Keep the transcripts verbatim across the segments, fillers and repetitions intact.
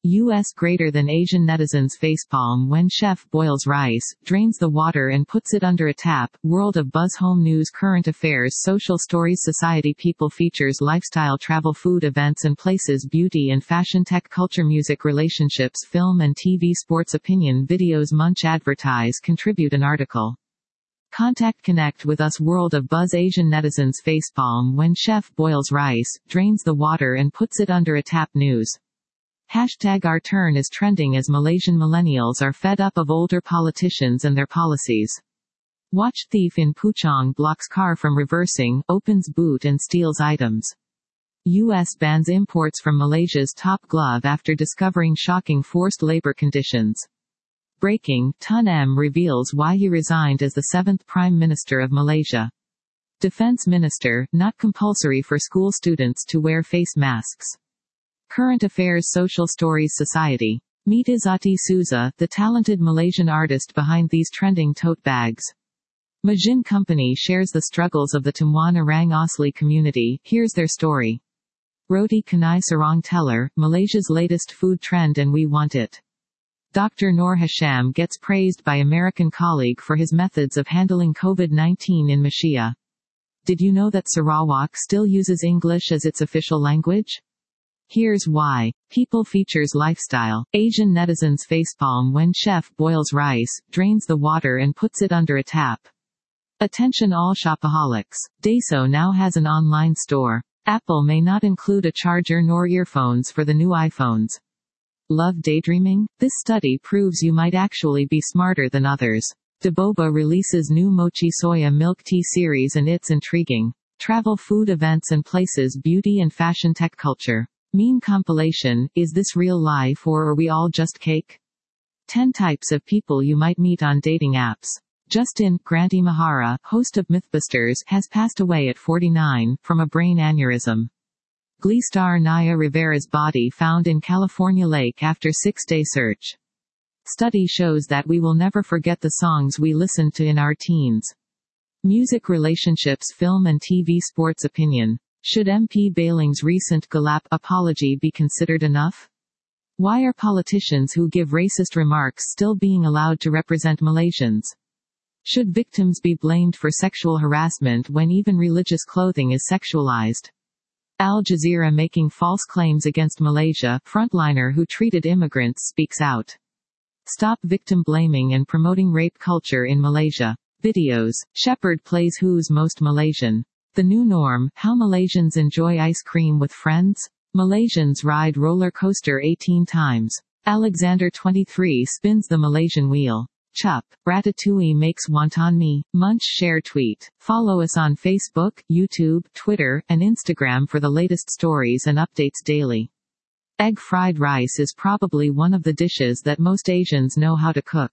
U S greater than Asian netizens facepalm when chef boils rice, drains the water and puts it under a tap. World of Buzz Home News Current Affairs Social Stories Society People Features Lifestyle Travel Food Events and Places Beauty and Fashion Tech Culture Music Relationships Film and T V Sports Opinion Videos Munch Advertise Contribute an article. Contact Connect with us. World of Buzz Asian netizens facepalm when chef boils rice, drains the water and puts it under a tap. News. Hashtag Our Turn is trending as Malaysian millennials are fed up of older politicians and their policies. Watch thief in Puchong blocks car from reversing, opens boot and steals items. U S bans imports from Malaysia's top glove after discovering shocking forced labor conditions. Breaking, Tun M reveals why he resigned as the seventh Prime Minister of Malaysia. Defense Minister, not compulsory for school students to wear face masks. Current Affairs Social Stories Society. Meet Izzati Souza, the talented Malaysian artist behind these trending tote bags. Majin Company shares the struggles of the Temuan Orang Asli community. Here's their story. Roti Canai Sarong Teller, Malaysia's latest food trend and we want it. Doctor Noor Hasham gets praised by American colleague for his methods of handling COVID nineteen in Malaysia. Did you know that Sarawak still uses English as its official language? Here's why. People Features Lifestyle. Asian netizens facepalm when chef boils rice, drains the water and puts it under a tap. Attention all shopaholics. Daiso now has an online store. Apple may not include a charger nor earphones for the new iPhones. Love daydreaming? This study proves you might actually be smarter than others. Daboba releases new mochi soya milk tea series and it's intriguing. Travel food events and places beauty and fashion tech culture. Meme compilation, is this real life or are we all just cake? ten types of people you might meet on dating apps. Justin Granty Mahara, host of Mythbusters, has passed away at forty-nine, from a brain aneurysm. Glee star Naya Rivera's body found in California lake after six-day search. Study shows that we will never forget the songs we listened to in our teens. Music relationships film and T V sports opinion. Should M P Bailing's recent Galap apology be considered enough? Why are politicians who give racist remarks still being allowed to represent Malaysians? Should victims be blamed for sexual harassment when even religious clothing is sexualized? Al Jazeera making false claims against Malaysia, frontliner who treated immigrants speaks out. Stop victim blaming and promoting rape culture in Malaysia. Videos. Shepherd plays Who's Most Malaysian. The new norm, how Malaysians enjoy ice cream with friends? Malaysians ride roller coaster eighteen times. Alexander twenty-three spins the Malaysian wheel. Chup. Ratatouille makes wonton mee. Munch share tweet. Follow us on Facebook, YouTube, Twitter, and Instagram for the latest stories and updates daily. Egg fried rice is probably one of the dishes that most Asians know how to cook.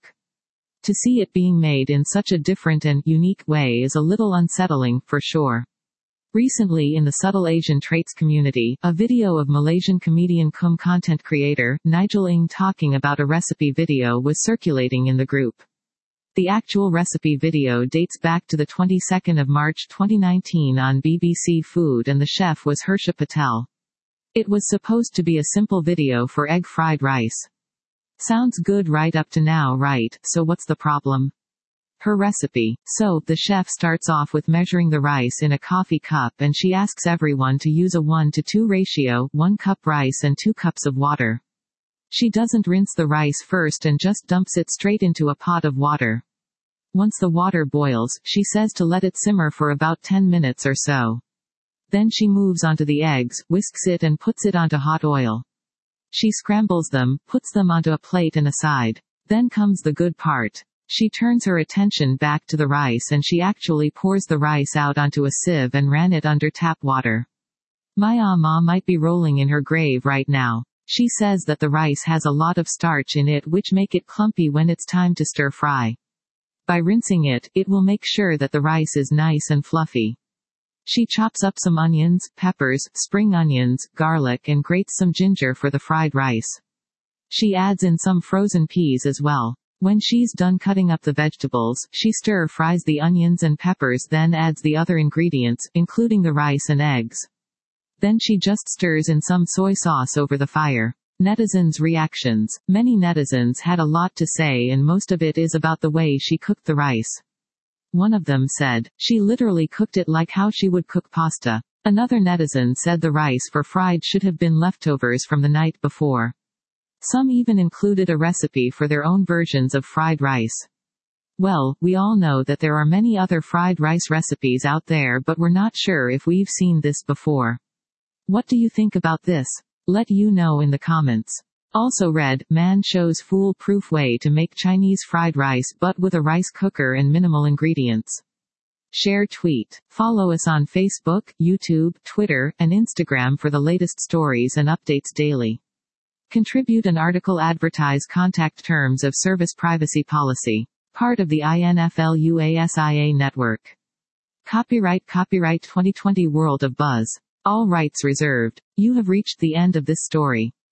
To see it being made in such a different and unique way is a little unsettling, for sure. Recently in the Subtle Asian Traits community, a video of Malaysian comedian cum content creator, Nigel Ng talking about a recipe video was circulating in the group. The actual recipe video dates back to the twenty-second of March twenty nineteen on B B C Food and the chef was Harsha Patel. It was supposed to be a simple video for egg fried rice. Sounds good right up to now, right? So what's the problem? Her recipe. So, the chef starts off with measuring the rice in a coffee cup and she asks everyone to use a one to two ratio, one cup rice and two cups of water. She doesn't rinse the rice first and just dumps it straight into a pot of water. Once the water boils, she says to let it simmer for about ten minutes or so. Then she moves onto the eggs, whisks it and puts it onto hot oil. She scrambles them, puts them onto a plate and aside. Then comes the good part. She turns her attention back to the rice and she actually pours the rice out onto a sieve and ran it under tap water. My ma might be rolling in her grave right now. She says that the rice has a lot of starch in it which make it clumpy when it's time to stir fry. By rinsing it, it will make sure that the rice is nice and fluffy. She chops up some onions, peppers, spring onions, garlic and grates some ginger for the fried rice. She adds in some frozen peas as well. When she's done cutting up the vegetables, she stir-fries the onions and peppers then adds the other ingredients, including the rice and eggs. Then she just stirs in some soy sauce over the fire. Netizens' reactions. Many netizens had a lot to say, and most of it is about the way she cooked the rice. One of them said, "She literally cooked it like how she would cook pasta." Another netizen said the rice for fried should have been leftovers from the night before. Some even included a recipe for their own versions of fried rice. Well, we all know that there are many other fried rice recipes out there, but we're not sure if we've seen this before. What do you think about this? Let you know in the comments. Also read, man shows foolproof way to make Chinese fried rice but with a rice cooker and minimal ingredients. Share tweet. Follow us on Facebook, YouTube, Twitter, and Instagram for the latest stories and updates daily. Contribute an article. Advertise. Contact Terms of Service Privacy Policy. Part of the I N F L U A S I A network. Copyright Copyright twenty twenty World of Buzz. All rights reserved. You have reached the end of this story.